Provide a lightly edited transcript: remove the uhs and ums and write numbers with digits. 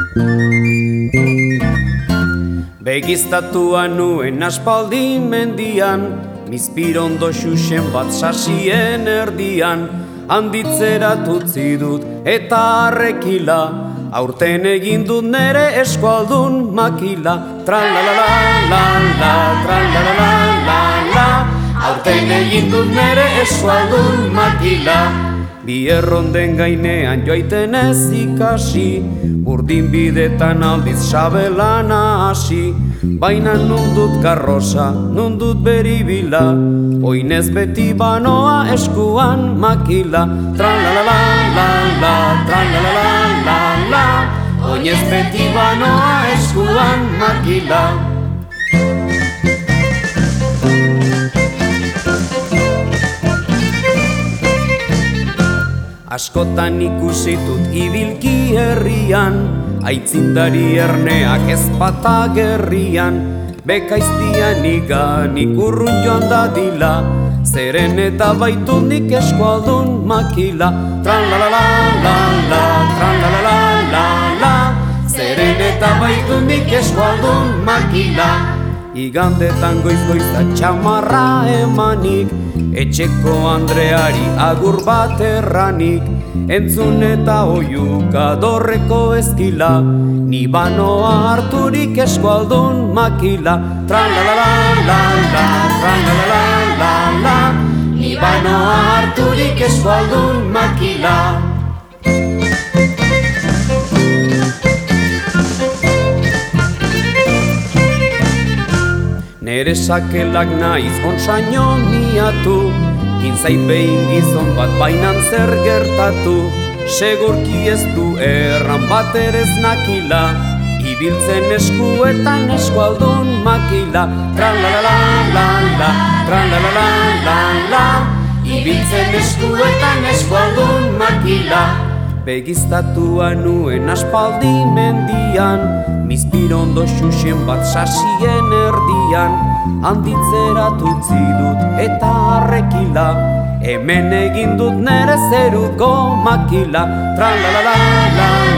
Begiztatua nuen aspaldi mendian, mizpirondo xuxen bat sasien erdian, handitzerat utzi dut eta arrekila, aurten egin dut nere eskualdun makila. Tra-la-la-la-la-la, tra-la-la-la-la-la, aurten egin dut nere eskualdun makila. Bi erronden gainean joaiten ez ikasi, burdin bidetan aldiz sabelana hasi, baina nundut karroza, nundut beribila, oinez beti banoa eskuan makila. Tra-la-la-la-la-la, tra-la-la-la-la-la, oinez beti banoa eskuan makila. Askotan ikusitut ibilki herrian, aitzindari erneak ezpata gerrian, bekaiztian iganik urrun joan dadila, zeren eta baitundik eskualdun makila. Tra-la-la-la-la-la, tra-la-la-la-la-la, zeren eta baitundik eskualdun makila. Igandetan goiz-goizta txamarra emanik, etxeko Andreari agur bat erranik, entzun eta oiuka dorreko ezkila, ni banoa harturik eskualdun makila. Tra-la-la-la-la-la, tra-la-la-la-la-la, ni banoa harturik eskualdun makila. Nere sakelak naiz onsaino miatu, gintzait behin gizon bat bainan zer gertatu, segurki ez du erran bat ere ez nakila, ibiltzen eskuetan eskualdun makila. Tra-la-la-la-la-la, tra-la-la-la-la-la, ibiltzen eskuetan eskualdun makila. Begiztatua nuen aspaldi mendian, mizpirondo xuxen bat sasien erdian, handitzerat utzi dut eta arrekila, hemen egin dut nere zeruko makila. Tra-la-la-la-la-la,